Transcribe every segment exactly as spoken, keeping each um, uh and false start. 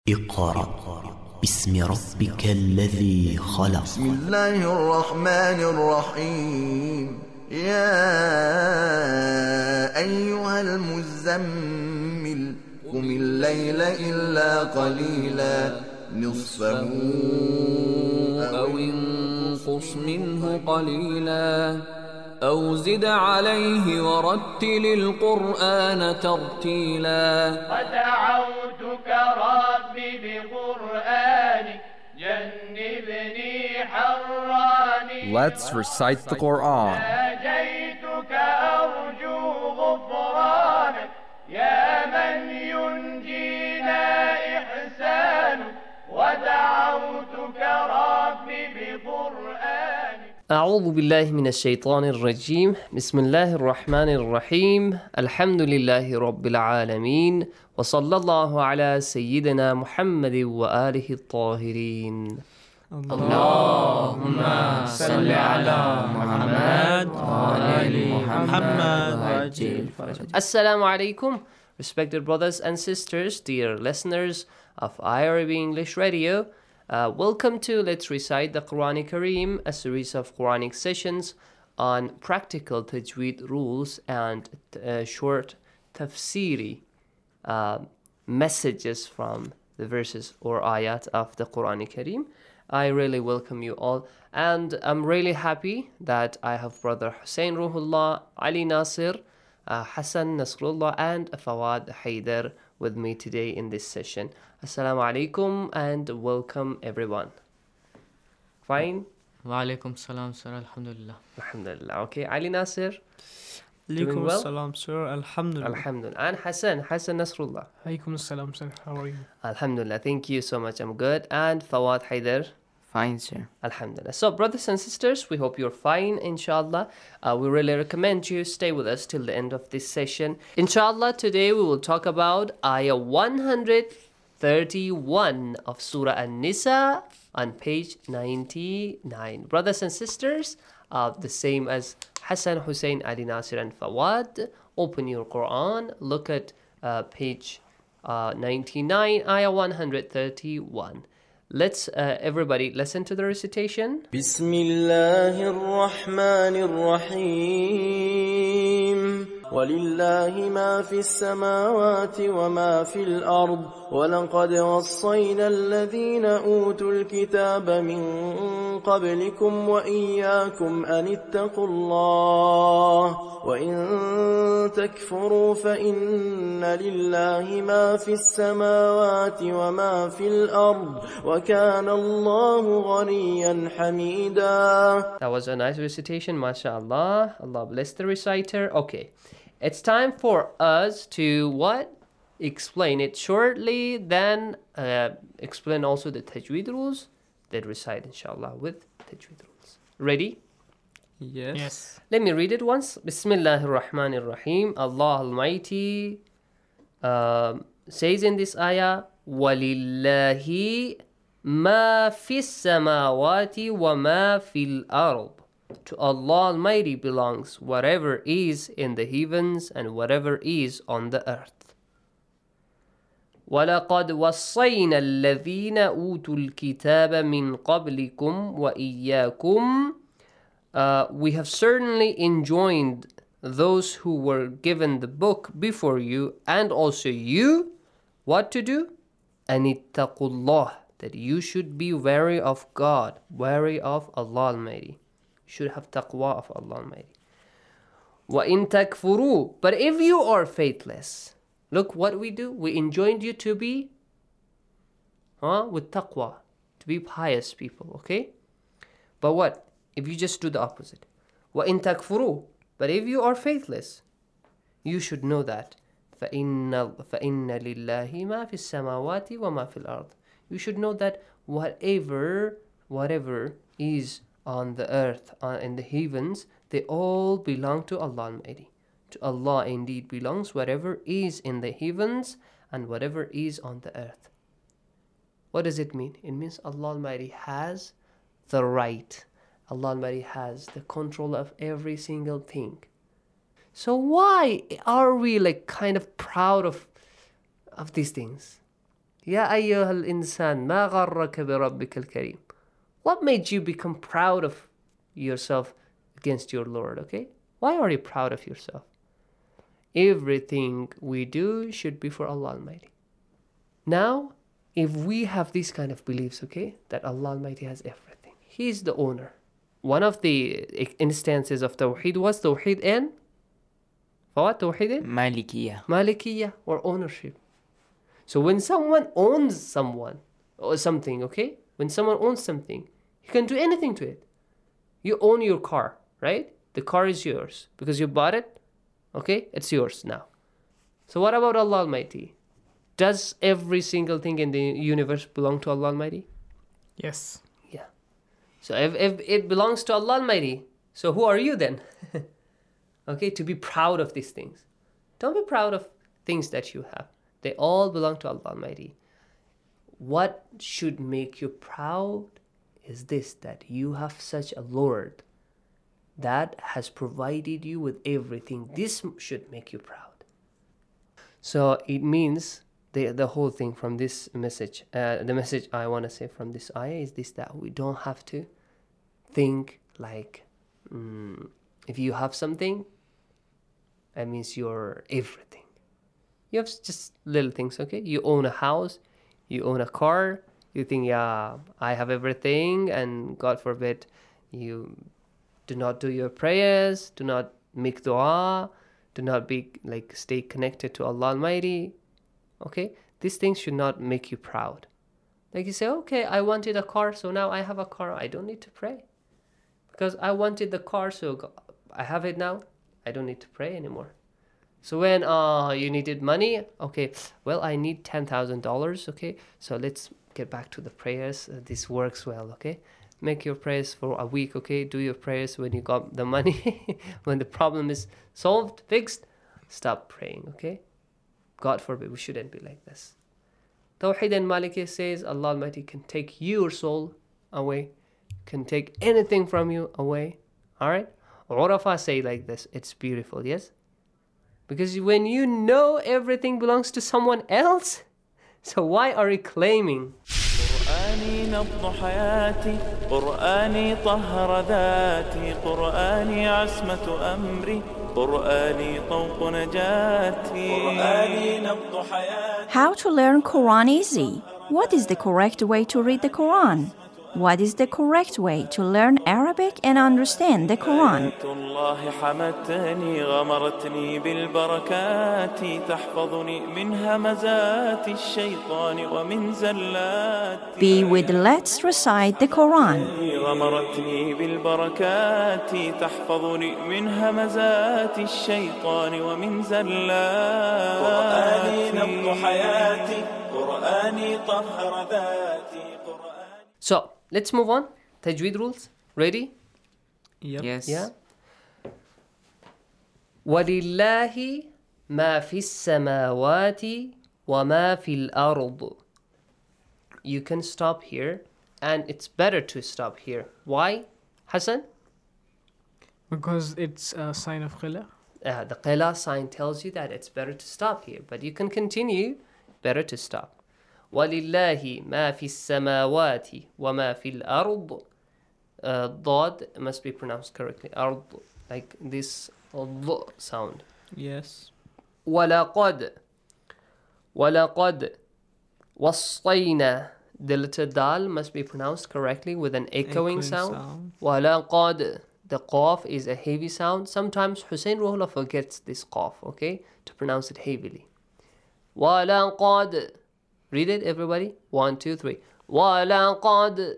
اقرأ باسم ربك الذي خلق. بسم الله الرحمن الرحيم. يا أيها المزمل قم الليل إلا قليلا نصفه أو انقص منه قليلا أو زد عليه ورتل القرآن ترتيلا. ودعوتك ربي بقرآنك جنبني حراني. Let's recite the Quran. ناجيتك أرجو غفرانك يا من ينجينا إحسانك. ودعوتك ربي بقرآنك. أعوذ بالله من الشيطان الرجيم. بسم الله الرحمن الرحيم. الحمد لله رب العالمين وصلى الله على سيدنا محمد وآله الطاهرين. اللهم صل على محمد وآل محمد. Assalamu alaikum, respected brothers and sisters, dear listeners of I R A B English Radio. Uh, welcome to Let's Recite the Quran Kareem, a series of Quranic sessions on practical tajweed rules and uh, short tafsiri uh, messages from the verses or ayat of the Quran Kareem. I really welcome you all, and I'm really happy that I have brother Hussein Ruhullah, Ali Nasir, uh, Hassan Nasrullah, and Fawad Haider with me today in this session. Assalamu alaikum and welcome everyone. Fine? Wa alaikum salam, sir. Alhamdulillah. Alhamdulillah. Okay, Ali Nasir? Doing Alaikum well? salam, sir. Alhamdulillah. Alhamdulillah. And Hassan, Hassan Nasrullah? Alaikum salam, sir. How are you? Alhamdulillah. Thank you so much. I'm good. And Fawad Haider? Fine, sir. Alhamdulillah. So, brothers and sisters, we hope you're fine, inshallah. Uh, we really recommend you stay with us till the end of this session. Inshallah, today we will talk about Ayah one hundred thirty-one of Surah An-Nisa on page ninety-nine. Brothers and sisters, uh, the same as Hassan, Hussein, Ali Nasir, and Fawad, open your Quran, look at uh, page uh, ninety-nine, Ayah one hundred thirty-one. Let's uh, everybody listen to the recitation. بسم الله الرحمن الرحيم. ولله ما في السماوات وما في الأرض ولقد وصينا الذين أوتوا الكتاب من قبلكم وإياكم أن اتقوا الله وإن تكفروا فإن لله ما في السماوات وما في الأرض وكان الله غنيا حميدا. That was a nice recitation, mashallah. Allah bless the reciter. Okay, it's time for us to what? Explain it shortly, then uh, explain also the tajweed rules, then recite inshallah with tajweed rules. Ready? Yes. Yes. Let me read it once. Bismillahir Rahmanir Rahim. Allah Almighty uh, says in this ayah, وَلِلَّهِ مَا فِي السَّمَاوَاتِ وَمَا فِي الْأَرْضِ. To Allah Almighty belongs whatever is in the heavens and whatever is on the earth. وَلَقَدْ وَصَّيْنَا الَّذِينَ أُوتُوا الْكِتَابَ مِنْ قَبْلِكُمْ وَإِيَّاكُمْ. Uh, we have certainly enjoined those who were given the book before you and also you what to do? أَنِ اتَّقُوا اللَّهِ, that you should be wary of God, wary of Allah Almighty. You should have taqwa of Allah Almighty. وَإِن تَكْفُرُوا, but if you are faithless, look what we do. We enjoined you to be huh, with taqwa, to be pious people, okay? But what? If you just do the opposite. وَإِن تَكْفُرُوا, but if you are faithless, you should know that فَإِنَّ, فَإِنَّ لِلَّهِ مَا فِي السَّمَاوَاتِ وَمَا فِي الْأَرْضِ. You should know that whatever, whatever is on the earth, uh, in the heavens, they all belong to Allah Almighty. To Allah indeed belongs whatever is in the heavens and whatever is on the earth. What does it mean? It means Allah Almighty has the right. Allah Almighty has the control of every single thing. So why are we like kind of proud of of these things? Ya ayyuhal insan, ma gharraka bi rabbikal kareem. What made you become proud of yourself against your Lord, okay? Why are you proud of yourself? Everything we do should be for Allah Almighty. Now, if we have these kind of beliefs, okay, that Allah Almighty has everything, He is the owner. One of the instances of Tawheed was Tawheed in what? Tawheed in? Malikiyah. Malikiyah, or ownership. So when someone owns someone or something, okay, when someone owns something, he can do anything to it. You own your car, right? The car is yours because you bought it. Okay, it's yours now. So what about Allah Almighty? Does every single thing in the universe belong to Allah Almighty? Yes. Yeah. So if, if it belongs to Allah Almighty, so who are you then? Okay, to be proud of these things. Don't be proud of things that you have. They all belong to Allah Almighty. What should make you proud is this, that you have such a Lord that has provided you with everything. This should make you proud. So it means the the whole thing from this message, uh, the message I want to say from this ayah is this, that we don't have to think like mm, if you have something, that means you're everything. You have just little things, okay? You own a house, you own a car, you think, yeah, I have everything, and God forbid, you do not do your prayers, do not make dua, do not be like stay connected to Allah Almighty. Okay, these things should not make you proud. Like you say, okay, I wanted a car, so now I have a car. I don't need to pray because I wanted the car, so I have it now. I don't need to pray anymore. So when uh you needed money, okay, well, I need ten thousand dollars. Okay, so let's get back to the prayers. Uh, this works well. Okay. Make your prayers for a week, okay? Do your prayers when you got the money. When the problem is solved, fixed, stop praying, okay? God forbid, we shouldn't be like this. Tawheed and Maliki says Allah Almighty can take your soul away, can take anything from you away, all right? Urafa say like this, it's beautiful, yes? Because when you know everything belongs to someone else, so why are you claiming? قرآني نبض حياتي قرآني طهر ذاتي قرآني عصمة أمري قرآني طوق نجاتي قرآني نبض حياتي. How to learn Quran easy? What is the correct way to read the Quran? What is the correct way to learn Arabic and understand the Quran? الله حمتني غمرتني بالبركات تحفظني من همزات الشيطان ومن زلات. Be with Let's Recite the Quran. غمرتني بالبركات تحفظني من همزات الشيطان ومن زلات. قرآني نبض حياتي قرآني طهر ذاتي. So, let's move on. Tajweed rules. Ready? Yep. Yes. Yeah. وَلِلَّهِ مَا فِي السَّمَاوَاتِ وَمَا فِي الْأَرْضِ. You can stop here, and it's better to stop here. Why, Hassan? Because it's a sign of qila. Uh, the qila sign tells you that it's better to stop here, but you can continue. Better to stop. وَلِلَّهِ مَا فِي السَّمَاوَاتِ وَمَا فِي الْأَرْضِ. Uh, Dod must be pronounced correctly. Ard, like this D sound. Yes. وَلَقَدْ وَلَقَدْ وَصَّيْنَا. The letter Dal must be pronounced correctly with an echoing, Echoing sound. sound. وَلَقَدْ. The Qaf is a heavy sound. Sometimes Hussein Ruhullah forgets this Qaf, okay, to pronounce it heavily. وَلَقَدْ. Read it, everybody. One, two, three. وَلَقَدْ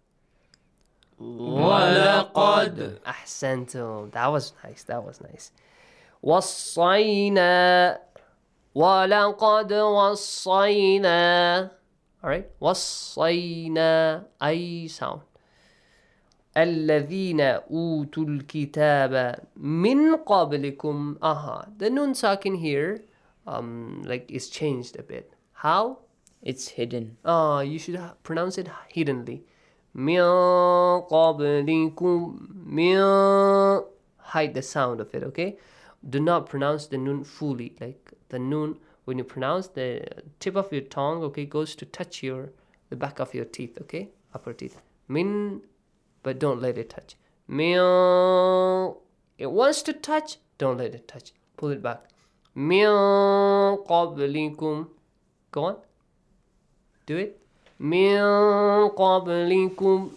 وَلَقَدْ أحسنتم. That was nice. That was nice. وَصَّيْنَا وَلَقَدْ وَصَّيْنَا. All right. وَصَّيْنَا. I sound. الَّذِينَ أُوتُوا الْكِتَابَ مِنْ قَبْلِكُمْ. Aha. The nun sakin here um, like is changed a bit. How? It's hidden. Ah, you should ha- pronounce it hiddenly. مِنْ قَبْلِكُمْ مِنْ. Hide the sound of it, okay? Do not pronounce the nun fully. Like the nun when you pronounce, the tip of your tongue, okay, goes to touch your the back of your teeth, okay, upper teeth. Min, but don't let it touch. Min, it wants to touch, don't let it touch. Pull it back. Min qablikum. Go on. Do it. Min qablikum.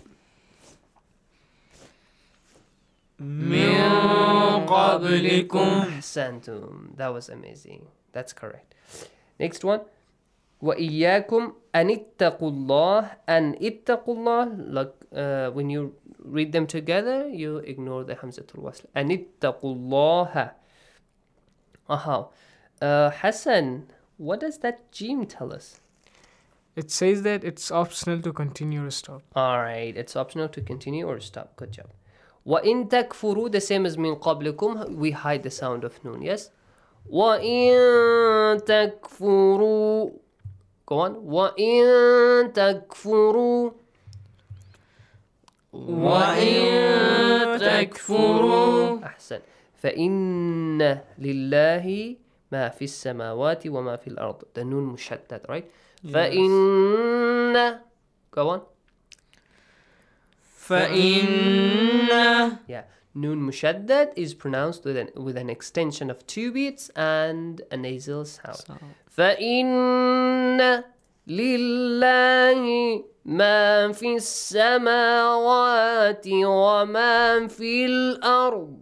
Min qablikum. Ahsantum. That was amazing. That's correct. Next one. وَإِيَّاكُمْ أَنِ اتَّقُوا اللَّهَ أَنْ اتَّقُوا اللَّهَ. Like uh, when you read them together, you ignore the Hamzatul Wasl. أَنِ اتَّقُوا اللَّهَ. Aha. Uh, Hassan, what does that Jim tell us? It says that it's optional to continue or stop. Alright, it's optional to continue or stop. Good job. وَإِن تَكْفُرُوا, the same as مِن قَبْلِكُمْ, we hide the sound of noon, yes? وَإِن تَكْفُرُوا. Go on. وَإِن تَكْفُرُوا. وَإِن تَكْفُرُوا. أحسن. فإن لله ما في السماوات وما في الأرض. The noon مشدد, right? Yes. فإن. Go on. فإن. Yeah. Noon مشدد is pronounced with an, with an extension of two beats and a nasal sound. So. فإن لله ما في السماوات وما في الأرض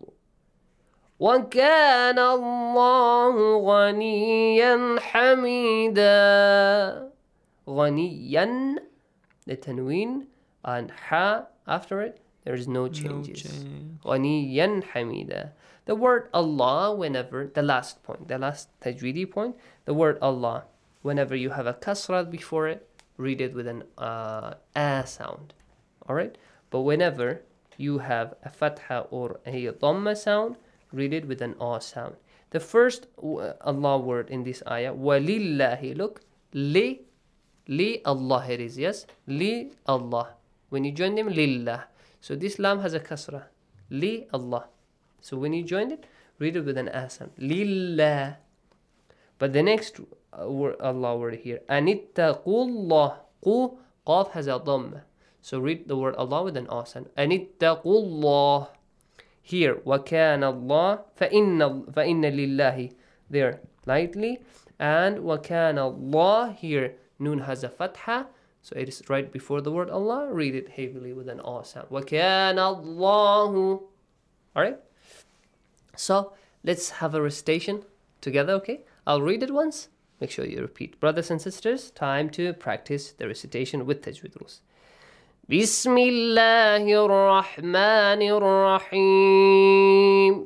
وكان الله غنيا حميدا. غنيا, the tanween and ha after it, there is no changes. No change. غنيا حميدا. The word Allah, whenever, the last point, the last tajweedi point, the word Allah, whenever you have a kasra before it, read it with an uh, a sound. Alright? But whenever you have a fatha or a dhamma sound, read it with an a sound. The first uh, Allah word in this ayah, walillahi, look, li, li Allah it is, yes? Li Allah. When you join them, lillah. So this lam has a kasra. Li Allah. So when you join it, read it with an a sound. Lillah. But the next uh, word, Allah word here, anittaqullah. Qu, qaf has a dhamma. So read the word Allah with an a sound. Anittaqullah. Here, وَكَانَ اللَّهُ فَإِنَّ فَإِنَّ لِلَّهِ there lightly, and وَكَانَ اللَّهُ here, noon has a fatha, so it is right before the word Allah. Read it heavily with an a sound. وَكَانَ اللَّهُ. Alright? So, let's have a recitation together, okay? I'll read it once. Make sure you repeat. Brothers and sisters, time to practice the recitation with tajweed rules. بسم الله الرحمن الرحيم.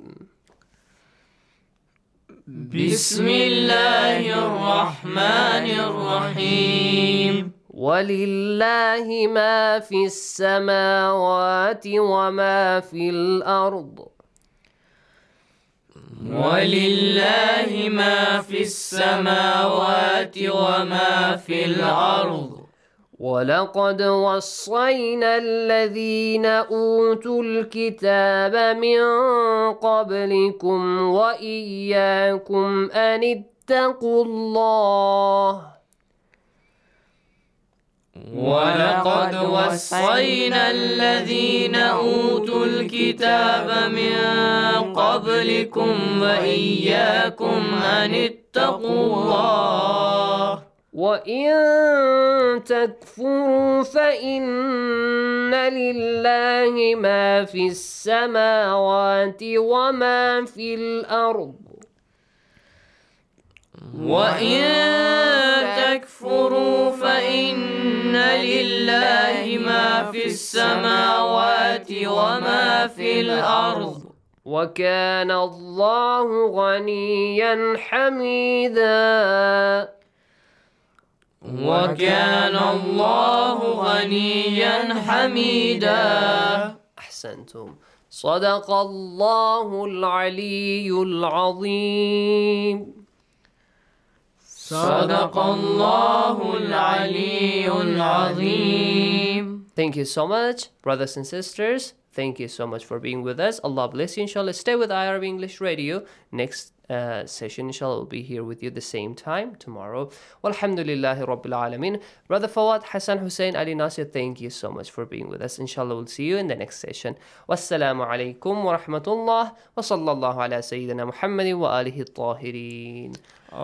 بسم الله الرحمن الرحيم. ولله ما في السماوات وما في الأرض. ولله ما في السماوات وما في الأرض. ولقد وصينا الذين أوتوا الكتاب من قبلكم وإياكم أن اتقوا الله. ولقد وصينا الذين أوتوا الكتاب من قبلكم وإياكم أن اتقوا الله. وإن تكفروا فإن لله ما في السماوات وما في الأرض. وإن تكفروا فإن لله ما في السماوات وما في الأرض. وكان الله غنيا حميدا. وكان الله غنيا حميدا. أحسنتم. صدق الله العلي العظيم. صدق الله العلي العظيم. Thank you so much, brothers and sisters. thank you so much for being with us. Allah bless you, inshallah. Stay with iArabic English Radio. Next uh, session, inshallah, will be here with you the same time tomorrow. Walhamdulillahi Rabbil Alameen. Brother Fawad, Hassan, Hussein, Ali Nasir, thank you so much for being with us. Inshallah, we'll see you in the next session. Wassalamu alaikum wa rahmatullah wa sallallahu ala Sayyidina Muhammadin wa alihi at-tahirin.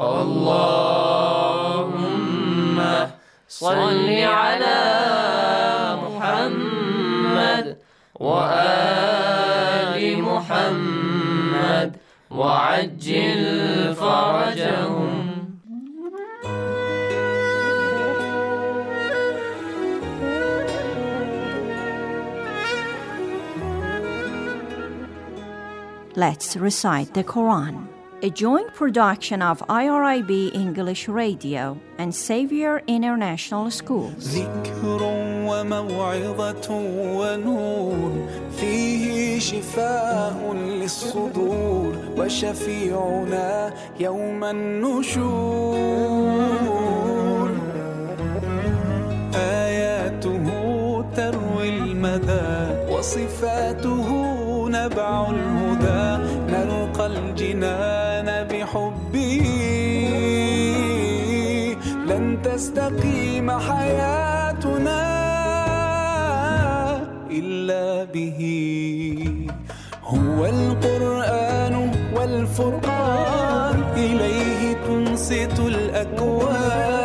Allahumma salli ala Muhammad wa ali Muhammad وعجل فرجهم. Let's recite the Quran. A joint production of I R I B English Radio and Xavier International Schools. ذكر وموعظة ونور فيه شفاء للصدور وشفيعنا يوم النشور آياته تروي المدى وصفاته نبع الهدى نلقى الجنان بحبه لن تستقيم حياتنا إلا به هو القرآن والفرقان إليه تنصت الأكوان